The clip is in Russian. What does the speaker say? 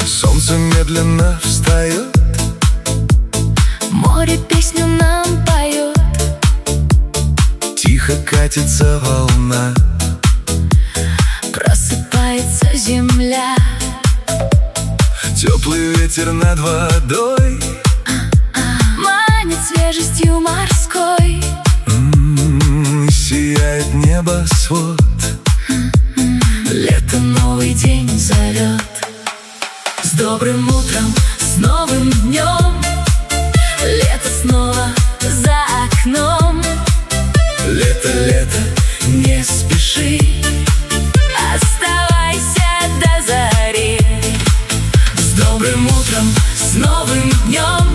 Солнце медленно встает, море песню нам поет, тихо катится волна, просыпается земля. теплый ветер над водой манит свежестью морской. Сияет небосвод, Лето новый день зовет. С добрым утром, с новым днем, лето снова за окном. лето, лето, Не спеши, оставайся до зари. С добрым утром, с новым днем,